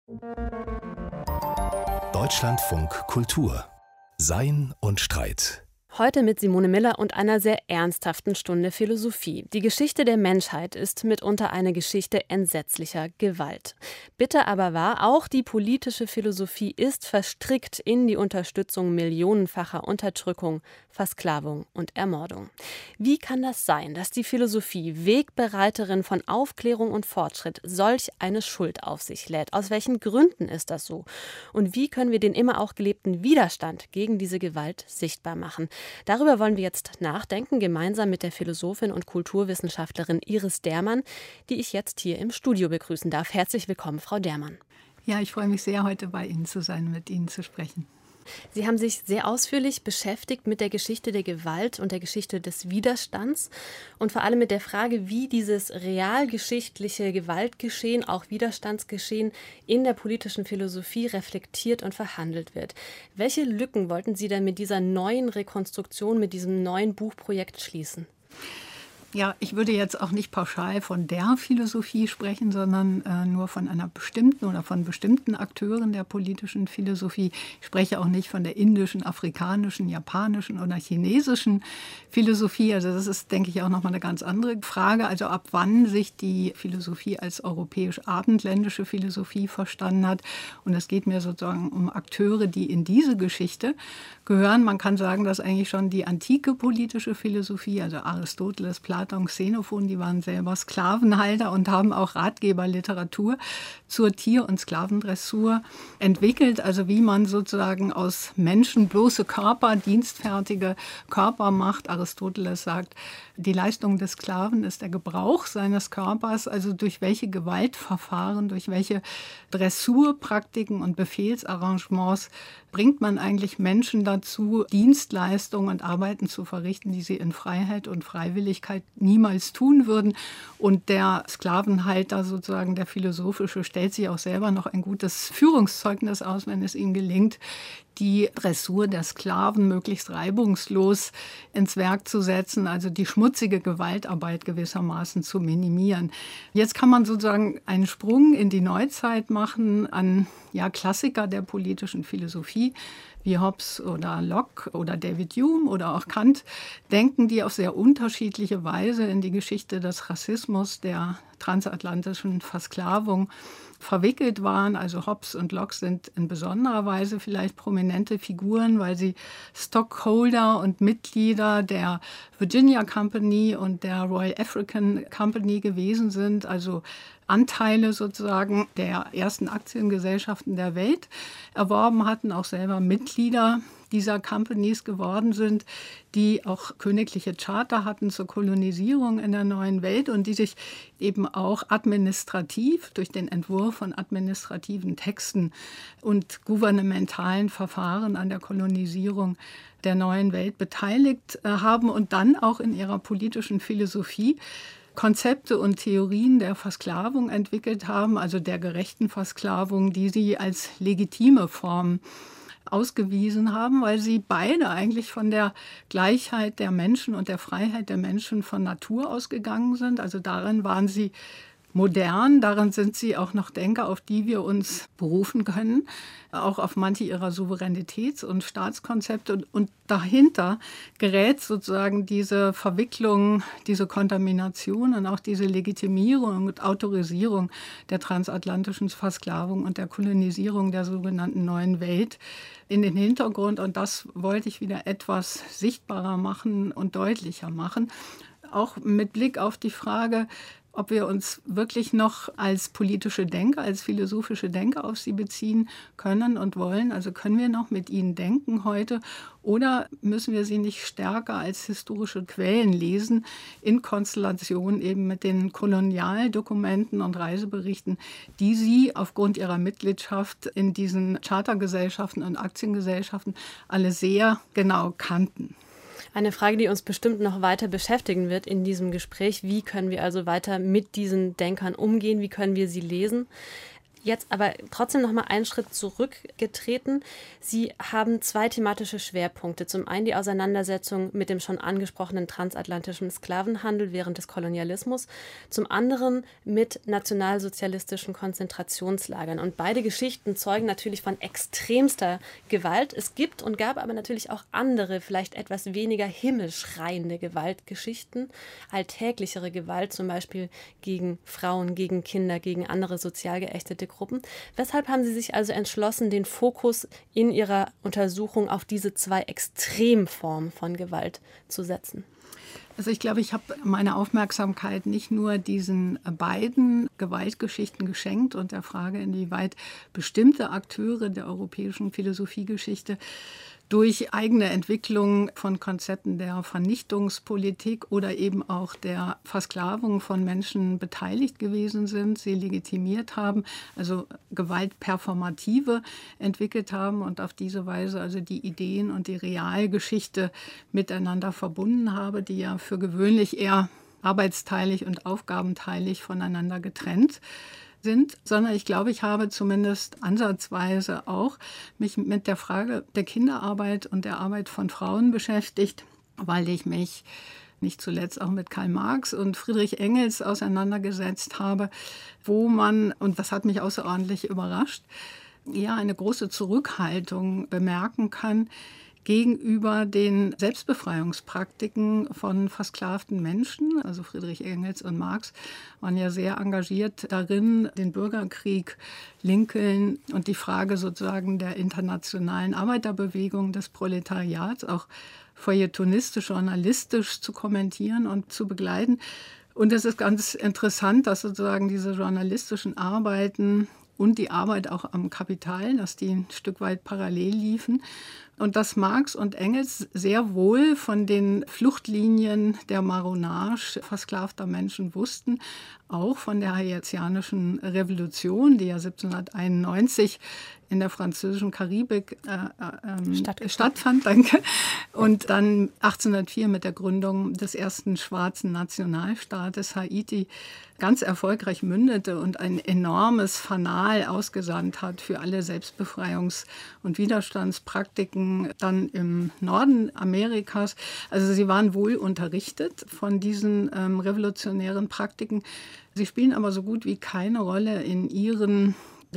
Deutschlandfunk Kultur. Sein und Streit. Heute mit Simone Miller und einer sehr ernsthaften Stunde Philosophie. Die Geschichte der Menschheit ist mitunter eine Geschichte entsetzlicher Gewalt. Bitter aber wahr, auch die politische Philosophie ist verstrickt in die Unterstützung millionenfacher Unterdrückung, Versklavung und Ermordung. Wie kann das sein, dass die Philosophie, Wegbereiterin von Aufklärung und Fortschritt, solch eine Schuld auf sich lädt? Aus welchen Gründen ist das so? Und wie können wir den immer auch gelebten Widerstand gegen diese Gewalt sichtbar machen? Darüber wollen wir jetzt nachdenken, gemeinsam mit der Philosophin und Kulturwissenschaftlerin Iris Dermann, die ich jetzt hier im Studio begrüßen darf. Herzlich willkommen, Frau Dermann. Ja, ich freue mich sehr, heute bei Ihnen zu sein, mit Ihnen zu sprechen. Sie haben sich sehr ausführlich beschäftigt mit der Geschichte der Gewalt und der Geschichte des Widerstands und vor allem mit der Frage, wie dieses realgeschichtliche Gewaltgeschehen, auch Widerstandsgeschehen, in der politischen Philosophie reflektiert und verhandelt wird. Welche Lücken wollten Sie denn mit dieser neuen Rekonstruktion, mit diesem neuen Buchprojekt schließen? Ja, ich würde jetzt auch nicht pauschal von der Philosophie sprechen, sondern nur von einer bestimmten oder von bestimmten Akteuren der politischen Philosophie. Ich spreche auch nicht von der indischen, afrikanischen, japanischen oder chinesischen Philosophie. Also das ist, denke ich, auch nochmal eine ganz andere Frage. Also ab wann sich die Philosophie als europäisch-abendländische Philosophie verstanden hat. Und es geht mir sozusagen um Akteure, die in diese Geschichte gehören. Man kann sagen, dass eigentlich schon die antike politische Philosophie, also Aristoteles, Platon, Xenophon, die waren selber Sklavenhalter und haben auch Ratgeberliteratur zur Tier- und Sklavendressur entwickelt. Also wie man sozusagen aus Menschen bloße Körper, dienstfertige Körper macht. Aristoteles sagt, die Leistung des Sklaven ist der Gebrauch seines Körpers, also durch welche Gewaltverfahren, durch welche Dressurpraktiken und Befehlsarrangements bringt man eigentlich Menschen dazu, Dienstleistungen und Arbeiten zu verrichten, die sie in Freiheit und Freiwilligkeit niemals tun würden. Und der Sklavenhalter, sozusagen der Philosophische, stellt sich auch selber noch ein gutes Führungszeugnis aus, wenn es ihm gelingt, die Dressur der Sklaven möglichst reibungslos ins Werk zu setzen, also die schmutzige Gewaltarbeit gewissermaßen zu minimieren. Jetzt kann man sozusagen einen Sprung in die Neuzeit machen an Klassiker der politischen Philosophie, wie Hobbes oder Locke oder David Hume oder auch Kant, denken die auf sehr unterschiedliche Weise in die Geschichte des Rassismus, der transatlantischen Versklavung verwickelt waren. Also Hobbes und Locke sind in besonderer Weise vielleicht prominente Figuren, weil sie Stockholder und Mitglieder der Virginia Company und der Royal African Company gewesen sind, also Anteile sozusagen der ersten Aktiengesellschaften der Welt erworben hatten, auch selber Mitglieder dieser Companies geworden sind, die auch königliche Charter hatten zur Kolonisierung in der neuen Welt und die sich eben auch administrativ durch den Entwurf von administrativen Texten und gouvernementalen Verfahren an der Kolonisierung der neuen Welt beteiligt haben und dann auch in ihrer politischen Philosophie Konzepte und Theorien der Versklavung entwickelt haben, also der gerechten Versklavung, die sie als legitime Form ausgewiesen haben, weil sie beide eigentlich von der Gleichheit der Menschen und der Freiheit der Menschen von Natur ausgegangen sind. Also darin waren sie modern, darin sind sie auch noch Denker, auf die wir uns berufen können, auch auf manche ihrer Souveränitäts- und Staatskonzepte. Und dahinter gerät sozusagen diese Verwicklung, diese Kontamination und auch diese Legitimierung und Autorisierung der transatlantischen Versklavung und der Kolonisierung der sogenannten Neuen Welt in den Hintergrund. Und das wollte ich wieder etwas sichtbarer machen und deutlicher machen. Auch mit Blick auf die Frage, ob wir uns wirklich noch als politische Denker, als philosophische Denker auf sie beziehen können und wollen. Also können wir noch mit ihnen denken heute oder müssen wir sie nicht stärker als historische Quellen lesen, in Konstellation eben mit den Kolonialdokumenten und Reiseberichten, die sie aufgrund ihrer Mitgliedschaft in diesen Chartergesellschaften und Aktiengesellschaften alle sehr genau kannten. Eine Frage, die uns bestimmt noch weiter beschäftigen wird in diesem Gespräch. Wie können wir also weiter mit diesen Denkern umgehen? Wie können wir sie lesen? Jetzt aber trotzdem noch mal einen Schritt zurückgetreten. Sie haben 2 thematische Schwerpunkte. Zum einen die Auseinandersetzung mit dem schon angesprochenen transatlantischen Sklavenhandel während des Kolonialismus, zum anderen mit nationalsozialistischen Konzentrationslagern. Und beide Geschichten zeugen natürlich von extremster Gewalt. Es gibt und gab aber natürlich auch andere, vielleicht etwas weniger himmelschreiende Gewaltgeschichten, alltäglichere Gewalt, zum Beispiel gegen Frauen, gegen Kinder, gegen andere sozial geächtete Gruppen. Weshalb haben Sie sich also entschlossen, den Fokus in Ihrer Untersuchung auf diese 2 Extremformen von Gewalt zu setzen? Also ich glaube, ich habe meine Aufmerksamkeit nicht nur diesen beiden Gewaltgeschichten geschenkt und der Frage, inwieweit bestimmte Akteure der europäischen Philosophiegeschichte durch eigene Entwicklung von Konzepten der Vernichtungspolitik oder eben auch der Versklavung von Menschen beteiligt gewesen sind, sie legitimiert haben, also Gewaltperformative entwickelt haben und auf diese Weise also die Ideen und die Realgeschichte miteinander verbunden habe, die ja für gewöhnlich eher arbeitsteilig und aufgabenteilig voneinander getrennt sind, sondern ich glaube, ich habe zumindest ansatzweise auch mich mit der Frage der Kinderarbeit und der Arbeit von Frauen beschäftigt, weil ich mich nicht zuletzt auch mit Karl Marx und Friedrich Engels auseinandergesetzt habe, wo man, und das hat mich außerordentlich überrascht, ja eine große Zurückhaltung bemerken kann gegenüber den Selbstbefreiungspraktiken von versklavten Menschen. Also Friedrich Engels und Marx waren ja sehr engagiert darin, den Bürgerkrieg, Lincoln und die Frage sozusagen der internationalen Arbeiterbewegung des Proletariats auch feuilletonistisch, journalistisch zu kommentieren und zu begleiten. Und es ist ganz interessant, dass sozusagen diese journalistischen Arbeiten und die Arbeit auch am Kapital, dass die ein Stück weit parallel liefen. Und dass Marx und Engels sehr wohl von den Fluchtlinien der Marronage versklavter Menschen wussten, auch von der haitianischen Revolution, die ja 1791 in der französischen Karibik stattfand, danke. Und dann 1804 mit der Gründung des ersten schwarzen Nationalstaates Haiti ganz erfolgreich mündete und ein enormes Fanal ausgesandt hat für alle Selbstbefreiungs- und Widerstandspraktiken dann im Norden Amerikas. Also sie waren wohl unterrichtet von diesen revolutionären Praktiken. Sie spielen aber so gut wie keine Rolle in ihren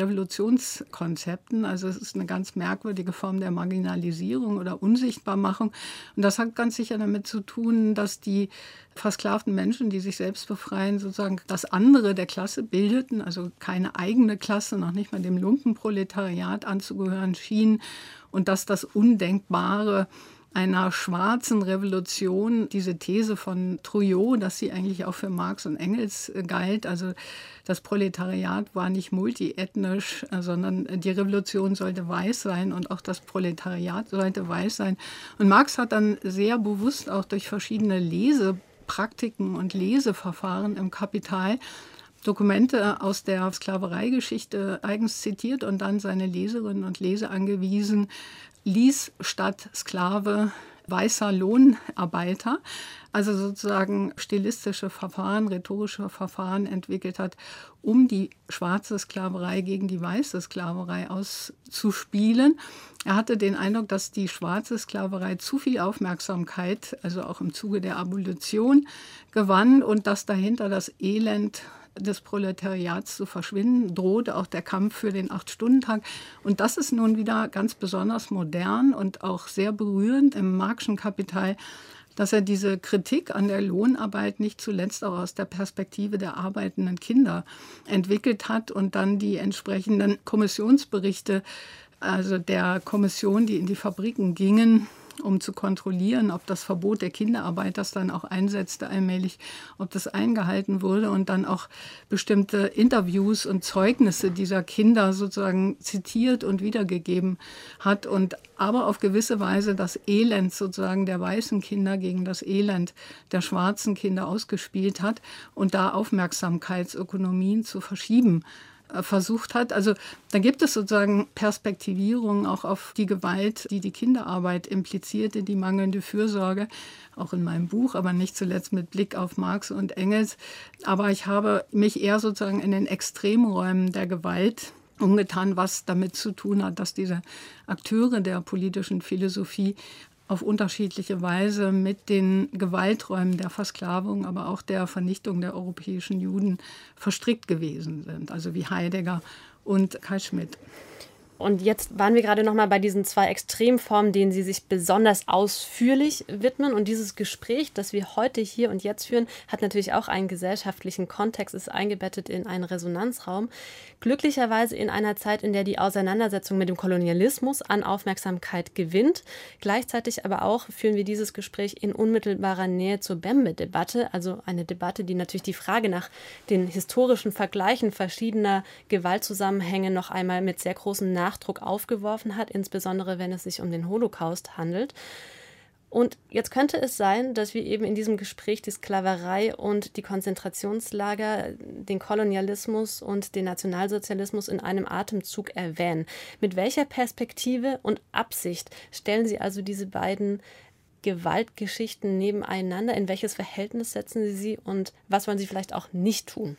Revolutionskonzepten. Also es ist eine ganz merkwürdige Form der Marginalisierung oder Unsichtbarmachung. Und das hat ganz sicher damit zu tun, dass die versklavten Menschen, die sich selbst befreien, sozusagen das andere der Klasse bildeten, also keine eigene Klasse, noch nicht mal dem Lumpenproletariat anzugehören schienen. Und dass das Undenkbare einer schwarzen Revolution, diese These von Trouillot, dass sie eigentlich auch für Marx und Engels galt, also das Proletariat war nicht multiethnisch, sondern die Revolution sollte weiß sein und auch das Proletariat sollte weiß sein. Und Marx hat dann sehr bewusst auch durch verschiedene Lesepraktiken und Leseverfahren im Kapital Dokumente aus der Sklavereigeschichte eigens zitiert und dann seine Leserinnen und Leser angewiesen, lies statt Sklave weißer Lohnarbeiter, also sozusagen stilistische Verfahren, rhetorische Verfahren entwickelt hat, um die schwarze Sklaverei gegen die weiße Sklaverei auszuspielen. Er hatte den Eindruck, dass die schwarze Sklaverei zu viel Aufmerksamkeit, also auch im Zuge der Abolition, gewann und dass dahinter das Elend des Proletariats zu verschwinden drohte, auch der Kampf für den 8-Stunden-Tag. Und das ist nun wieder ganz besonders modern und auch sehr berührend im Marxischen Kapital, dass er diese Kritik an der Lohnarbeit nicht zuletzt auch aus der Perspektive der arbeitenden Kinder entwickelt hat und dann die entsprechenden Kommissionsberichte, also der Kommission, die in die Fabriken gingen, um zu kontrollieren, ob das Verbot der Kinderarbeit, das dann auch einsetzte allmählich, ob das eingehalten wurde und dann auch bestimmte Interviews und Zeugnisse dieser Kinder sozusagen zitiert und wiedergegeben hat und aber auf gewisse Weise das Elend sozusagen der weißen Kinder gegen das Elend der schwarzen Kinder ausgespielt hat und da Aufmerksamkeitsökonomien zu verschieben versucht hat. Also da gibt es sozusagen Perspektivierungen auch auf die Gewalt, die die Kinderarbeit implizierte, die mangelnde Fürsorge, auch in meinem Buch, aber nicht zuletzt mit Blick auf Marx und Engels. Aber ich habe mich eher sozusagen in den Extremräumen der Gewalt umgetan, was damit zu tun hat, dass diese Akteure der politischen Philosophie auf unterschiedliche Weise mit den Gewalträumen der Versklavung, aber auch der Vernichtung der europäischen Juden verstrickt gewesen sind, also wie Heidegger und Kai Schmidt. Und jetzt waren wir gerade noch mal bei diesen 2 Extremformen, denen Sie sich besonders ausführlich widmen. Und dieses Gespräch, das wir heute hier und jetzt führen, hat natürlich auch einen gesellschaftlichen Kontext, ist eingebettet in einen Resonanzraum. Glücklicherweise in einer Zeit, in der die Auseinandersetzung mit dem Kolonialismus an Aufmerksamkeit gewinnt. Gleichzeitig aber auch führen wir dieses Gespräch in unmittelbarer Nähe zur Bembe-Debatte, also eine Debatte, die natürlich die Frage nach den historischen Vergleichen verschiedener Gewaltzusammenhänge noch einmal mit sehr großem Nachdruck aufgeworfen hat, insbesondere wenn es sich um den Holocaust handelt. Und jetzt könnte es sein, dass wir eben in diesem Gespräch die Sklaverei und die Konzentrationslager, den Kolonialismus und den Nationalsozialismus in einem Atemzug erwähnen. Mit welcher Perspektive und Absicht stellen Sie also diese beiden Gewaltgeschichten nebeneinander? In welches Verhältnis setzen Sie sie und was wollen Sie vielleicht auch nicht tun?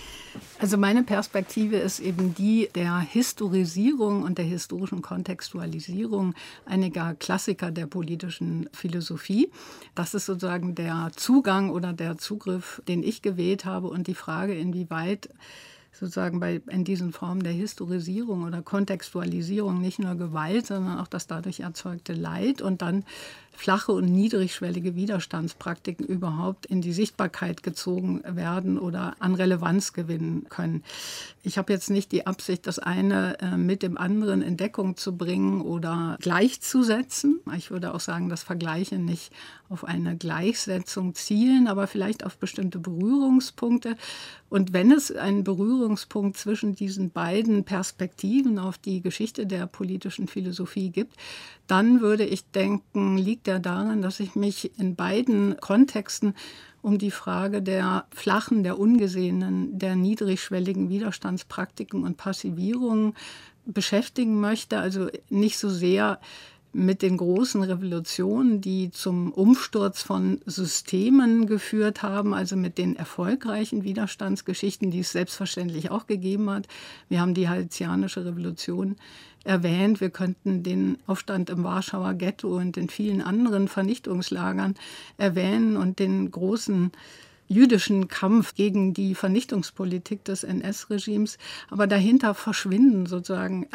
Also meine Perspektive ist eben die der Historisierung und der historischen Kontextualisierung einiger Klassiker der politischen Philosophie. Das ist sozusagen der Zugang oder der Zugriff, den ich gewählt habe, und die Frage, inwieweit sozusagen in diesen Formen der Historisierung oder Kontextualisierung nicht nur Gewalt, sondern auch das dadurch erzeugte Leid und dann flache und niedrigschwellige Widerstandspraktiken überhaupt in die Sichtbarkeit gezogen werden oder an Relevanz gewinnen können. Ich habe jetzt nicht die Absicht, das eine mit dem anderen in Deckung zu bringen oder gleichzusetzen. Ich würde auch sagen, dass Vergleiche nicht auf eine Gleichsetzung zielen, aber vielleicht auf bestimmte Berührungspunkte. Und wenn es einen Berührungspunkt zwischen diesen beiden Perspektiven auf die Geschichte der politischen Philosophie gibt, dann würde ich denken, liegt er darin, dass ich mich in beiden Kontexten um die Frage der flachen, der ungesehenen, der niedrigschwelligen Widerstandspraktiken und Passivierungen beschäftigen möchte. Also nicht so sehr mit den großen Revolutionen, die zum Umsturz von Systemen geführt haben, also mit den erfolgreichen Widerstandsgeschichten, die es selbstverständlich auch gegeben hat. Wir haben die Haitianische Revolution erwähnt. Wir könnten den Aufstand im Warschauer Ghetto und in vielen anderen Vernichtungslagern erwähnen und den großen jüdischen Kampf gegen die Vernichtungspolitik des NS-Regimes. Aber dahinter verschwinden sozusagen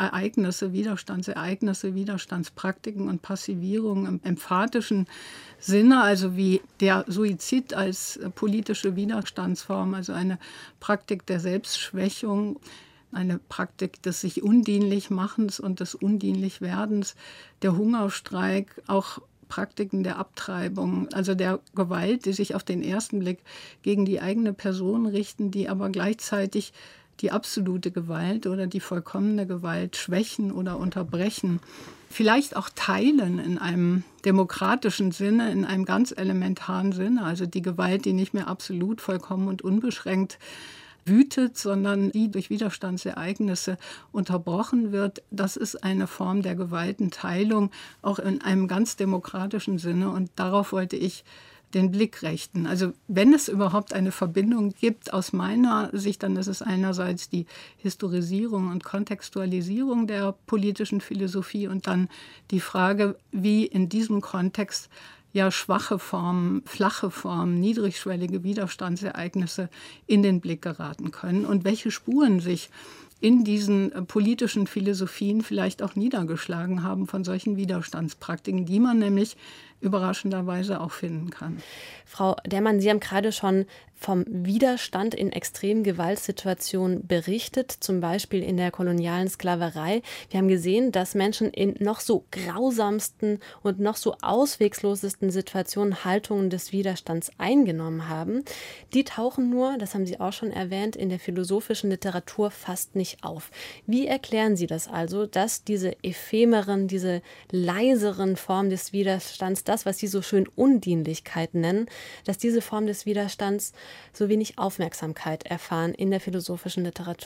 Widerstandsereignisse, Widerstandspraktiken und Passivierungen im emphatischen Sinne, also wie der Suizid als politische Widerstandsform, also eine Praktik der Selbstschwächung, eine Praktik des sich undienlich Machens und des undienlich Werdens, der Hungerstreik, auch Praktiken der Abtreibung, also der Gewalt, die sich auf den ersten Blick gegen die eigene Person richten, die aber gleichzeitig die absolute Gewalt oder die vollkommene Gewalt schwächen oder unterbrechen. Vielleicht auch teilen in einem demokratischen Sinne, in einem ganz elementaren Sinne, also die Gewalt, die nicht mehr absolut, vollkommen und unbeschränkt wütet, sondern die durch Widerstandsereignisse unterbrochen wird. Das ist eine Form der Gewaltenteilung, auch in einem ganz demokratischen Sinne. Und darauf wollte ich den Blick richten. Also wenn es überhaupt eine Verbindung gibt, aus meiner Sicht, dann ist es einerseits die Historisierung und Kontextualisierung der politischen Philosophie und dann die Frage, wie in diesem Kontext schwache Formen, flache Formen, niedrigschwellige Widerstandsereignisse in den Blick geraten können und welche Spuren sich in diesen politischen Philosophien vielleicht auch niedergeschlagen haben von solchen Widerstandspraktiken, die man nämlich überraschenderweise auch finden kann. Frau Dermann, Sie haben gerade schon vom Widerstand in extremen Gewaltsituationen berichtet, zum Beispiel in der kolonialen Sklaverei. Wir haben gesehen, dass Menschen in noch so grausamsten und noch so auswegslosesten Situationen Haltungen des Widerstands eingenommen haben. Die tauchen nur, das haben Sie auch schon erwähnt, in der philosophischen Literatur fast nicht auf. Wie erklären Sie das also, dass diese ephemeren, diese leiseren Formen des Widerstands, das, was Sie so schön Undienlichkeit nennen, dass diese Form des Widerstands so wenig Aufmerksamkeit erfahren in der philosophischen Literatur?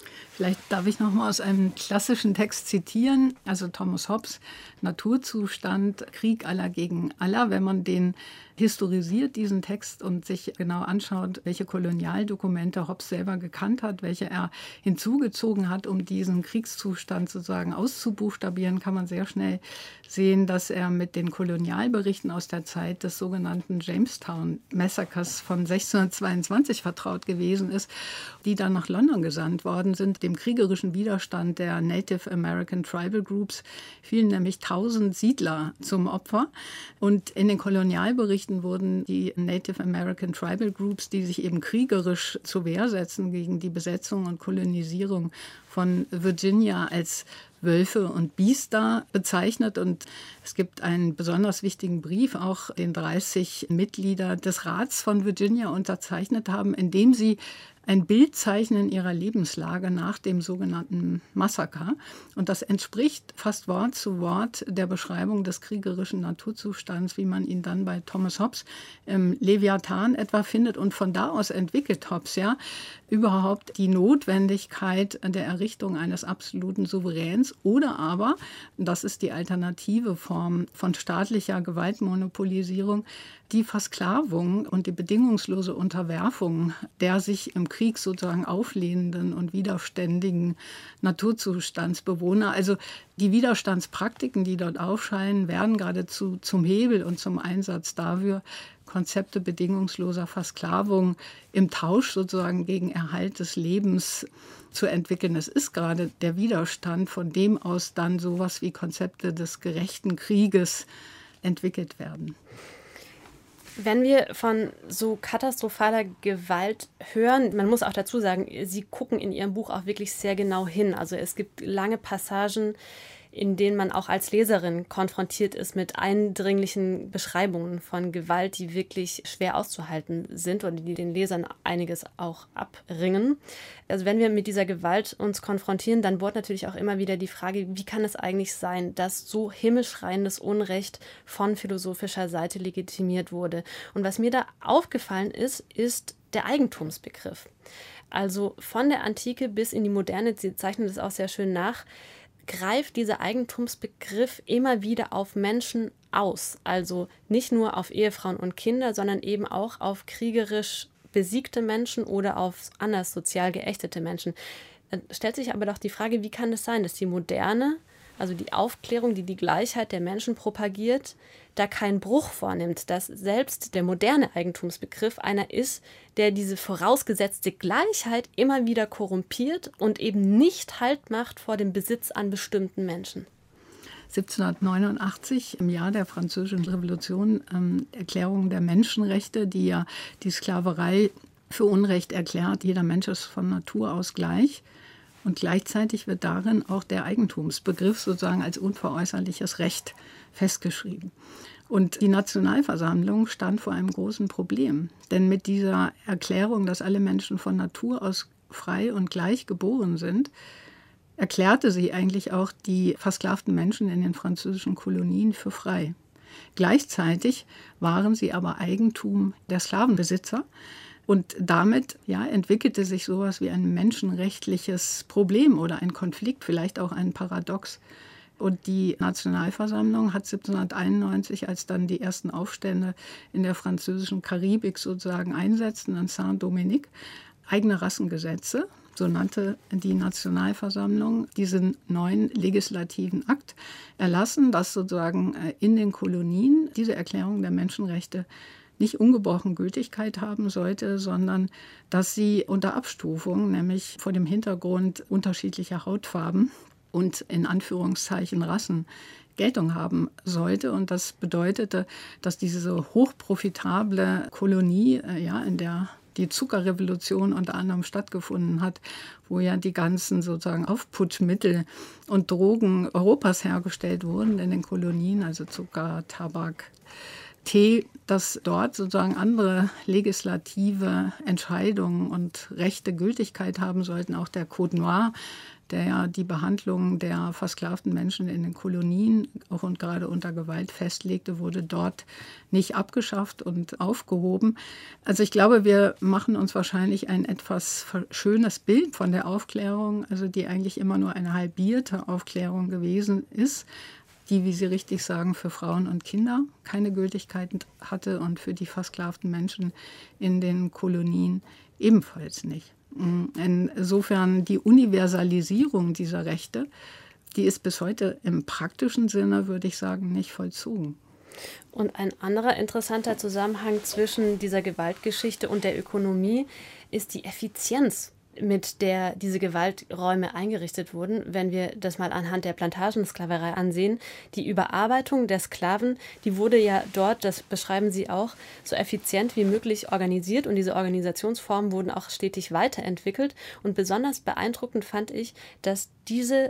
Vielleicht darf ich noch mal aus einem klassischen Text zitieren, also Thomas Hobbes, Naturzustand, Krieg aller gegen aller. Wenn man den historisiert, diesen Text, und sich genau anschaut, welche Kolonialdokumente Hobbes selber gekannt hat, welche er hinzugezogen hat, um diesen Kriegszustand sozusagen auszubuchstabieren, kann man sehr schnell sehen, dass er mit den Kolonialberichten aus der Zeit des sogenannten Jamestown Massacres von 1622 vertraut gewesen ist, die dann nach London gesandt worden sind. Dem kriegerischen Widerstand der Native American Tribal Groups fielen nämlich 1000 Siedler zum Opfer. Und in den Kolonialberichten wurden die Native American Tribal Groups, die sich eben kriegerisch zur Wehr setzen gegen die Besetzung und Kolonisierung von Virginia, als Wölfe und Biester bezeichnet. Und es gibt einen besonders wichtigen Brief, auch den 30 Mitglieder des Rats von Virginia unterzeichnet haben, in dem sie ein Bild zeichnen ihrer Lebenslage nach dem sogenannten Massaker. Und das entspricht fast Wort zu Wort der Beschreibung des kriegerischen Naturzustands, wie man ihn dann bei Thomas Hobbes im Leviathan etwa findet. Und von da aus entwickelt Hobbes ja überhaupt die Notwendigkeit der Errichtung eines absoluten Souveräns oder aber, das ist die alternative Form von staatlicher Gewaltmonopolisierung, die Versklavung und die bedingungslose Unterwerfung der sich im Krieg sozusagen auflehnenden und widerständigen Naturzustandsbewohner. Also die Widerstandspraktiken, die dort aufscheinen, werden geradezu zum Hebel und zum Einsatz dafür, Konzepte bedingungsloser Versklavung im Tausch sozusagen gegen Erhalt des Lebens zu entwickeln. Es ist gerade der Widerstand, von dem aus dann sowas wie Konzepte des gerechten Krieges entwickelt werden. Wenn wir von so katastrophaler Gewalt hören, man muss auch dazu sagen, Sie gucken in Ihrem Buch auch wirklich sehr genau hin. Also es gibt lange Passagen, in denen man auch als Leserin konfrontiert ist mit eindringlichen Beschreibungen von Gewalt, die wirklich schwer auszuhalten sind oder die den Lesern einiges auch abringen. Also wenn wir mit dieser Gewalt uns konfrontieren, dann wird natürlich auch immer wieder die Frage, wie kann es eigentlich sein, dass so himmelschreiendes Unrecht von philosophischer Seite legitimiert wurde. Und was mir da aufgefallen ist, ist der Eigentumsbegriff. Also von der Antike bis in die Moderne, Sie zeichnen das auch sehr schön nach, greift dieser Eigentumsbegriff immer wieder auf Menschen aus. Also nicht nur auf Ehefrauen und Kinder, sondern eben auch auf kriegerisch besiegte Menschen oder auf anders sozial geächtete Menschen. Dann stellt sich aber doch die Frage, wie kann es sein, dass die Moderne, also die Aufklärung, die die Gleichheit der Menschen propagiert, da keinen Bruch vornimmt, dass selbst der moderne Eigentumsbegriff einer ist, der diese vorausgesetzte Gleichheit immer wieder korrumpiert und eben nicht Halt macht vor dem Besitz an bestimmten Menschen. 1789, im Jahr der Französischen Revolution, Erklärung der Menschenrechte, die ja die Sklaverei für Unrecht erklärt. Jeder Mensch ist von Natur aus gleich. Und gleichzeitig wird darin auch der Eigentumsbegriff sozusagen als unveräußerliches Recht festgeschrieben. Und die Nationalversammlung stand vor einem großen Problem. Denn mit dieser Erklärung, dass alle Menschen von Natur aus frei und gleich geboren sind, erklärte sie eigentlich auch die versklavten Menschen in den französischen Kolonien für frei. Gleichzeitig waren sie aber Eigentum der Sklavenbesitzer. Und damit entwickelte sich sowas wie ein menschenrechtliches Problem oder ein Konflikt, vielleicht auch ein Paradox. Und die Nationalversammlung hat 1791, als dann die ersten Aufstände in der französischen Karibik sozusagen einsetzten, in Saint-Dominique, eigene Rassengesetze, so nannte die Nationalversammlung, diesen neuen legislativen Akt erlassen, dass sozusagen in den Kolonien diese Erklärung der Menschenrechte nicht ungebrochen Gültigkeit haben sollte, sondern dass sie unter Abstufung, nämlich vor dem Hintergrund unterschiedlicher Hautfarben und in Anführungszeichen Rassen, Geltung haben sollte. Und das bedeutete, dass diese hochprofitable Kolonie, in der die Zuckerrevolution unter anderem stattgefunden hat, wo ja die ganzen sozusagen Aufputschmittel und Drogen Europas hergestellt wurden in den Kolonien, also Zucker, Tabak, Tee, dass dort sozusagen andere legislative Entscheidungen und Rechte Gültigkeit haben sollten. Auch der Code Noir, der ja die Behandlung der versklavten Menschen in den Kolonien auch und gerade unter Gewalt festlegte, wurde dort nicht abgeschafft und aufgehoben. Also ich glaube, wir machen uns wahrscheinlich ein etwas schönes Bild von der Aufklärung, also die eigentlich immer nur eine halbierte Aufklärung gewesen ist, die, wie Sie richtig sagen, für Frauen und Kinder keine Gültigkeit hatte und für die versklavten Menschen in den Kolonien ebenfalls nicht. Insofern die Universalisierung dieser Rechte, die ist bis heute im praktischen Sinne, würde ich sagen, nicht vollzogen. Und ein anderer interessanter Zusammenhang zwischen dieser Gewaltgeschichte und der Ökonomie ist die Effizienz, mit der diese Gewalträume eingerichtet wurden. Wenn wir das mal anhand der Plantagensklaverei ansehen, die Überarbeitung der Sklaven, die wurde ja dort, das beschreiben Sie auch, so effizient wie möglich organisiert und diese Organisationsformen wurden auch stetig weiterentwickelt. Und besonders beeindruckend fand ich, dass diese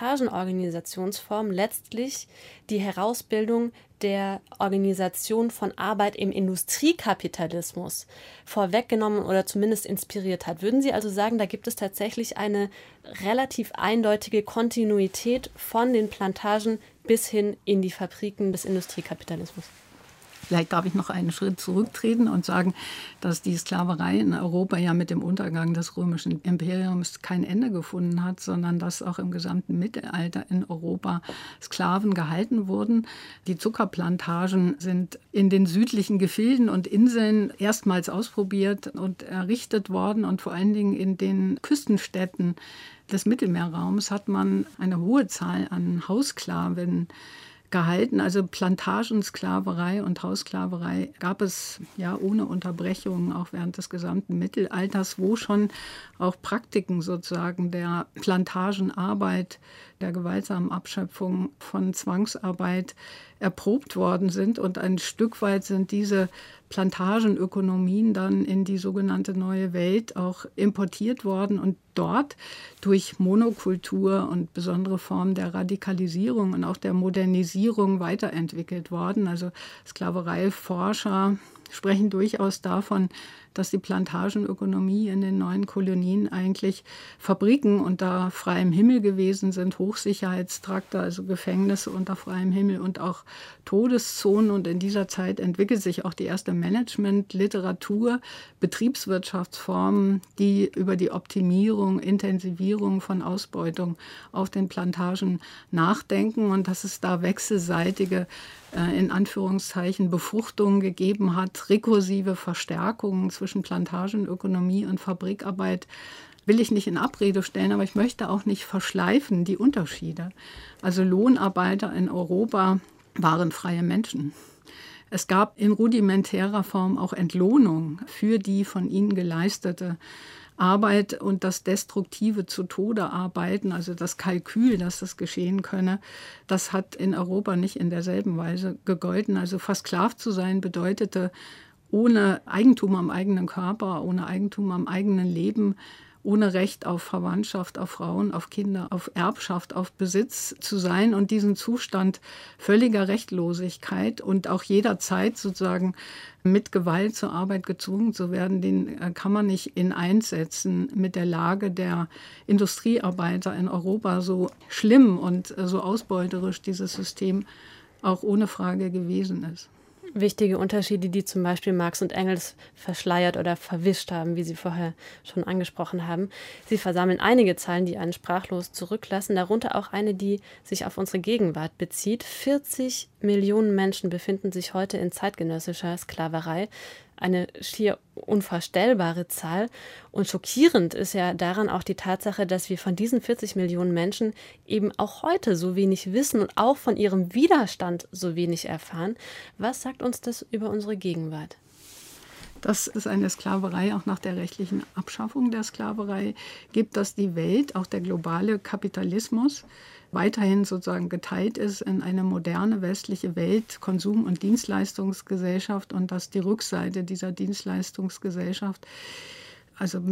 Plantagenorganisationsform letztlich die Herausbildung der Organisation von Arbeit im Industriekapitalismus vorweggenommen oder zumindest inspiriert hat. Würden Sie also sagen, da gibt es tatsächlich eine relativ eindeutige Kontinuität von den Plantagen bis hin in die Fabriken des Industriekapitalismus? Vielleicht darf ich noch einen Schritt zurücktreten und sagen, dass die Sklaverei in Europa ja mit dem Untergang des römischen Imperiums kein Ende gefunden hat, sondern dass auch im gesamten Mittelalter in Europa Sklaven gehalten wurden. Die Zuckerplantagen sind in den südlichen Gefilden und Inseln erstmals ausprobiert und errichtet worden und vor allen Dingen in den Küstenstädten des Mittelmeerraums hat man eine hohe Zahl an Haussklavinnen gehalten. Also Plantagensklaverei und Haussklaverei gab es ja ohne Unterbrechung auch während des gesamten Mittelalters, wo schon auch Praktiken sozusagen der Plantagenarbeit, der gewaltsamen Abschöpfung von Zwangsarbeit erprobt worden sind. Und ein Stück weit sind diese Plantagenökonomien dann in die sogenannte Neue Welt auch importiert worden und dort durch Monokultur und besondere Formen der Radikalisierung und auch der Modernisierung weiterentwickelt worden. Also Sklavereiforscher sprechen durchaus davon, dass die Plantagenökonomie in den neuen Kolonien eigentlich Fabriken unter freiem Himmel gewesen sind, Hochsicherheitstrakte, also Gefängnisse unter freiem Himmel und auch Todeszonen. Und in dieser Zeit entwickelt sich auch die erste Management-Literatur, Betriebswirtschaftsformen, die über die Optimierung, Intensivierung von Ausbeutung auf den Plantagen nachdenken und dass es da wechselseitige in Anführungszeichen Befruchtungen gegeben hat, rekursive Verstärkungen zwischen Plantagenökonomie und Fabrikarbeit, will ich nicht in Abrede stellen, aber ich möchte auch nicht verschleifen die Unterschiede. Also Lohnarbeiter in Europa waren freie Menschen. Es gab in rudimentärer Form auch Entlohnung für die von ihnen geleistete Arbeit und das destruktive zu Tode arbeiten, also das Kalkül, dass das geschehen könne, das hat in Europa nicht in derselben Weise gegolten. Also versklavt zu sein bedeutete ohne Eigentum am eigenen Körper, ohne Eigentum am eigenen Leben, ohne Recht auf Verwandtschaft, auf Frauen, auf Kinder, auf Erbschaft, auf Besitz zu sein und diesen Zustand völliger Rechtlosigkeit und auch jederzeit sozusagen mit Gewalt zur Arbeit gezwungen zu werden, den kann man nicht in eins setzen mit der Lage der Industriearbeiter in Europa, so schlimm und so ausbeuterisch dieses System auch ohne Frage gewesen ist. Wichtige Unterschiede, die zum Beispiel Marx und Engels verschleiert oder verwischt haben, wie Sie vorher schon angesprochen haben. Sie versammeln einige Zahlen, die einen sprachlos zurücklassen, darunter auch eine, die sich auf unsere Gegenwart bezieht. 40 Millionen Menschen befinden sich heute in zeitgenössischer Sklaverei. Eine schier unvorstellbare Zahl. Und schockierend ist ja daran auch die Tatsache, dass wir von diesen 40 Millionen Menschen eben auch heute so wenig wissen und auch von ihrem Widerstand so wenig erfahren. Was sagt uns das über unsere Gegenwart? Dass es eine Sklaverei auch nach der rechtlichen Abschaffung der Sklaverei gibt, dass die Welt, auch der globale Kapitalismus, weiterhin sozusagen geteilt ist in eine moderne westliche Welt, Konsum- und Dienstleistungsgesellschaft und dass die Rückseite dieser Dienstleistungsgesellschaft, also mit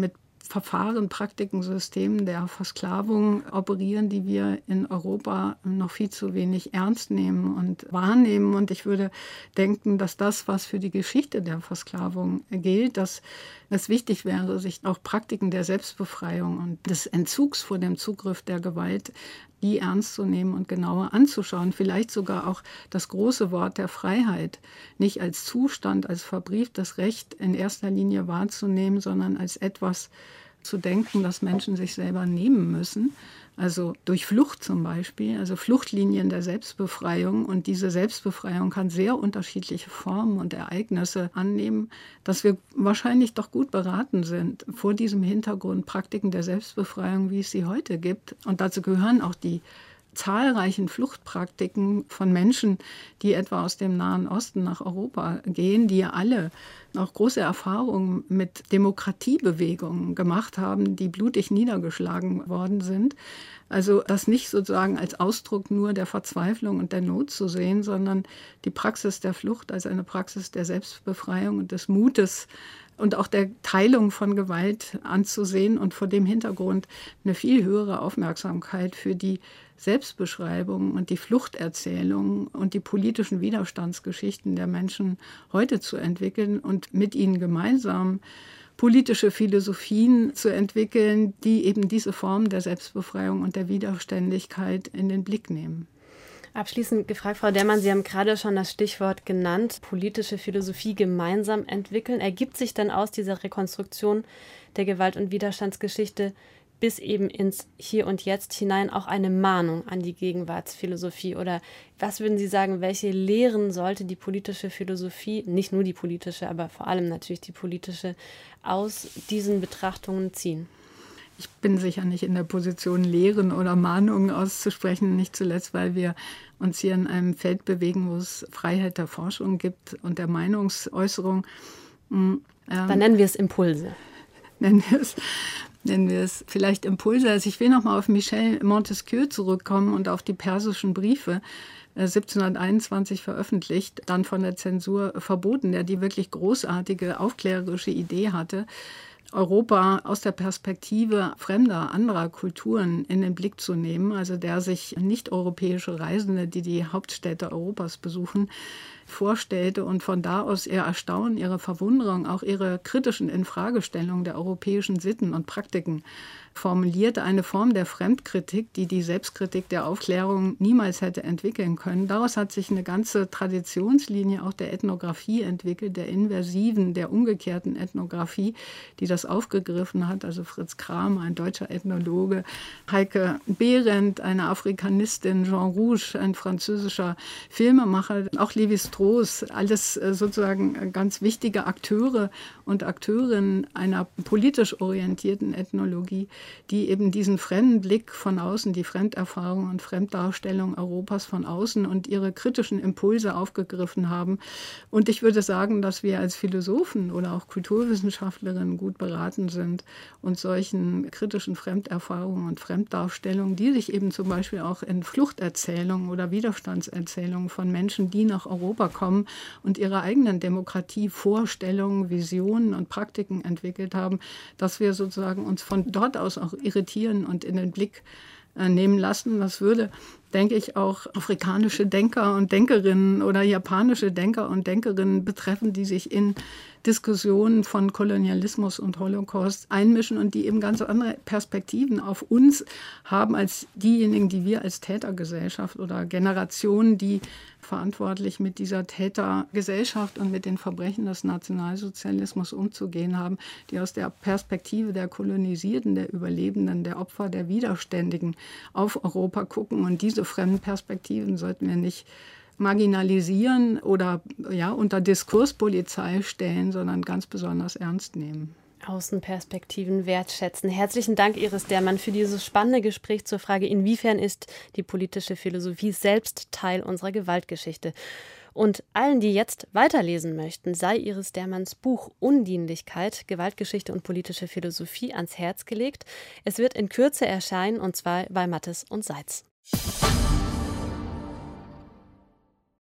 Verfahren, Praktiken, Systemen der Versklavung operieren, die wir in Europa noch viel zu wenig ernst nehmen und wahrnehmen. Und ich würde denken, dass das, was für die Geschichte der Versklavung gilt, dass es wichtig wäre, sich auch Praktiken der Selbstbefreiung und des Entzugs vor dem Zugriff der Gewalt, die ernst zu nehmen und genauer anzuschauen. Vielleicht sogar auch das große Wort der Freiheit nicht als Zustand, als verbrieftes Recht in erster Linie wahrzunehmen, sondern als etwas zu denken, das Menschen sich selber nehmen müssen. Also durch Flucht zum Beispiel, also Fluchtlinien der Selbstbefreiung. Und diese Selbstbefreiung kann sehr unterschiedliche Formen und Ereignisse annehmen, dass wir wahrscheinlich doch gut beraten sind, vor diesem Hintergrund Praktiken der Selbstbefreiung, wie es sie heute gibt. Und dazu gehören auch die zahlreichen Fluchtpraktiken von Menschen, die etwa aus dem Nahen Osten nach Europa gehen, die ja alle auch große Erfahrungen mit Demokratiebewegungen gemacht haben, die blutig niedergeschlagen worden sind. Also das nicht sozusagen als Ausdruck nur der Verzweiflung und der Not zu sehen, sondern die Praxis der Flucht als eine Praxis der Selbstbefreiung und des Mutes und auch der Teilung von Gewalt anzusehen und vor dem Hintergrund eine viel höhere Aufmerksamkeit für die Selbstbeschreibung und die Fluchterzählung und die politischen Widerstandsgeschichten der Menschen heute zu entwickeln und mit ihnen gemeinsam politische Philosophien zu entwickeln, die eben diese Form der Selbstbefreiung und der Widerständigkeit in den Blick nehmen. Abschließend gefragt, Frau Dermann, Sie haben gerade schon das Stichwort genannt, politische Philosophie gemeinsam entwickeln. Ergibt sich dann aus dieser Rekonstruktion der Gewalt- und Widerstandsgeschichte bis eben ins Hier und Jetzt hinein auch eine Mahnung an die Gegenwartsphilosophie? Oder was würden Sie sagen, welche Lehren sollte die politische Philosophie, nicht nur die politische, aber vor allem natürlich die politische, aus diesen Betrachtungen ziehen? Ich bin sicher nicht in der Position, Lehren oder Mahnungen auszusprechen, nicht zuletzt, weil wir uns hier in einem Feld bewegen, wo es Freiheit der Forschung gibt und der Meinungsäußerung. Dann nennen wir es Impulse. Nennen wir es vielleicht Impulse. Also ich will noch mal auf Michel Montesquieu zurückkommen und auf die persischen Briefe, 1721 veröffentlicht, dann von der Zensur verboten, der die wirklich großartige aufklärerische Idee hatte, Europa aus der Perspektive fremder, anderer Kulturen in den Blick zu nehmen, also der sich nicht-europäische Reisende, die die Hauptstädte Europas besuchen, vorstellte und von da aus ihr Erstaunen, ihre Verwunderung, auch ihre kritischen Infragestellungen der europäischen Sitten und Praktiken formulierte, eine Form der Fremdkritik, die die Selbstkritik der Aufklärung niemals hätte entwickeln können. Daraus hat sich eine ganze Traditionslinie auch der Ethnographie entwickelt, der inversiven, der umgekehrten Ethnographie, die das aufgegriffen hat. Also Fritz Kramer, ein deutscher Ethnologe, Heike Behrendt, eine Afrikanistin, Jean Rouge, ein französischer Filmemacher, auch Lévi-Strauss, alles sozusagen ganz wichtige Akteure und Akteurinnen einer politisch orientierten Ethnologie, die eben diesen fremden Blick von außen, die Fremderfahrung und Fremddarstellung Europas von außen und ihre kritischen Impulse aufgegriffen haben. Und ich würde sagen, dass wir als Philosophen oder auch Kulturwissenschaftlerinnen gut beraten sind, uns solchen kritischen Fremderfahrungen und Fremddarstellungen, die sich eben zum Beispiel auch in Fluchterzählungen oder Widerstandserzählungen von Menschen, die nach Europa kommen und ihre eigenen Demokratievorstellungen, Visionen und Praktiken entwickelt haben, dass wir sozusagen uns von dort aus auch irritieren und in den Blick nehmen lassen. Das würde, denke ich, auch afrikanische Denker und Denkerinnen oder japanische Denker und Denkerinnen betreffen, die sich in Diskussionen von Kolonialismus und Holocaust einmischen und die eben ganz andere Perspektiven auf uns haben als diejenigen, die wir als Tätergesellschaft oder Generationen, die verantwortlich mit dieser Tätergesellschaft und mit den Verbrechen des Nationalsozialismus umzugehen haben, die aus der Perspektive der Kolonisierten, der Überlebenden, der Opfer, der Widerständigen auf Europa gucken. Und diese fremden Perspektiven sollten wir nicht marginalisieren oder unter Diskurspolizei stellen, sondern ganz besonders ernst nehmen. Außenperspektiven wertschätzen. Herzlichen Dank, Iris Dermann, für dieses spannende Gespräch zur Frage, inwiefern ist die politische Philosophie selbst Teil unserer Gewaltgeschichte. Und allen, die jetzt weiterlesen möchten, sei Iris Dermanns Buch Undienlichkeit, Gewaltgeschichte und politische Philosophie ans Herz gelegt. Es wird in Kürze erscheinen, und zwar bei Mattes und Seitz.